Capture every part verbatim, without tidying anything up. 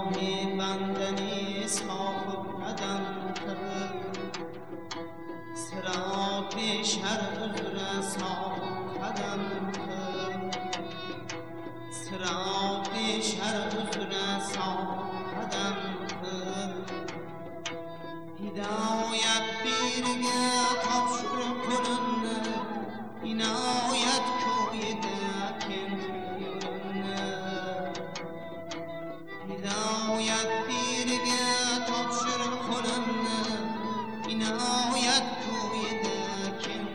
الهی بنده صاحب قدم صراط شرع صاحب قدم صراط شرع صاحب قدم هدایت بیرگه تبشر کنن عنایت کویده هدایت بیرگه تبشر کنن عنایت کویده کن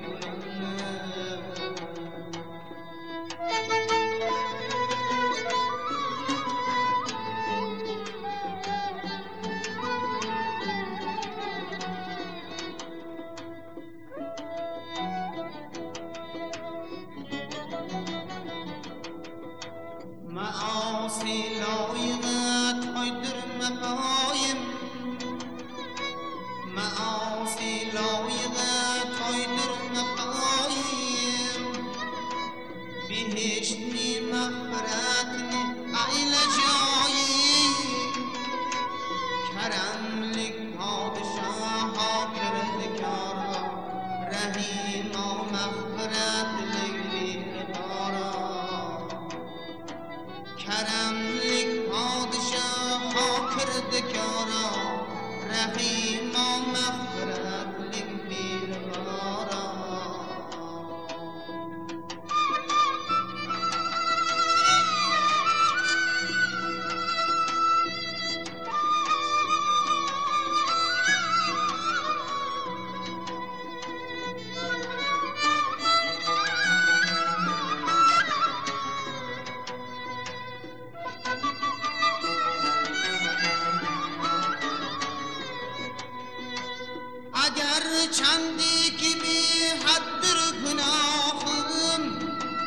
معاصی لایقت هایدر مپایم معاصی لایقت هایدر مپایم بهشتنی مغفرتنی ایل جایی کرمlik پادشاه ها کردگارا رحیم و مغفرت لگری دارا کرمlik پادشاه ها کردگارا رحیم و مغفرت لگری دارا اگر چندی که بی حدر گناهم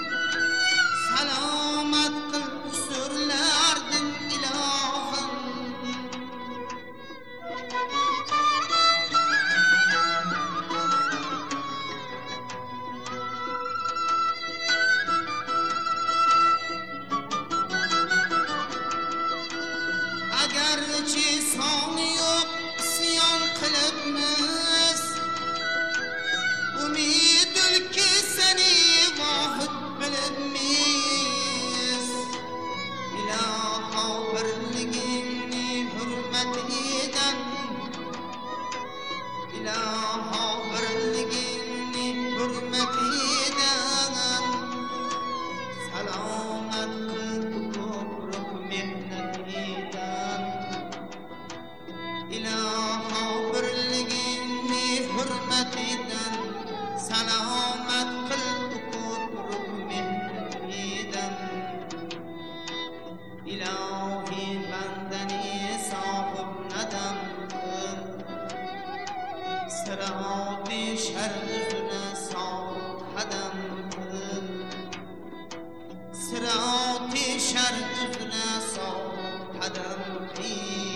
سلامت قل سرلردن الهم اگر چی سانی و سیان قلب امید که سنی واحد بلد میز الها برلگینی حرمت ایدن الها برلگینی حرمت ایدن سلامت قلب کبرک مهنت ایدن الها برلگینی حرمت ایدن سلامت قلب کن رکمه دیدن الهی بندنی صاحب ندم صراط شرع صاحب قدم صراط شرع صاحب قدم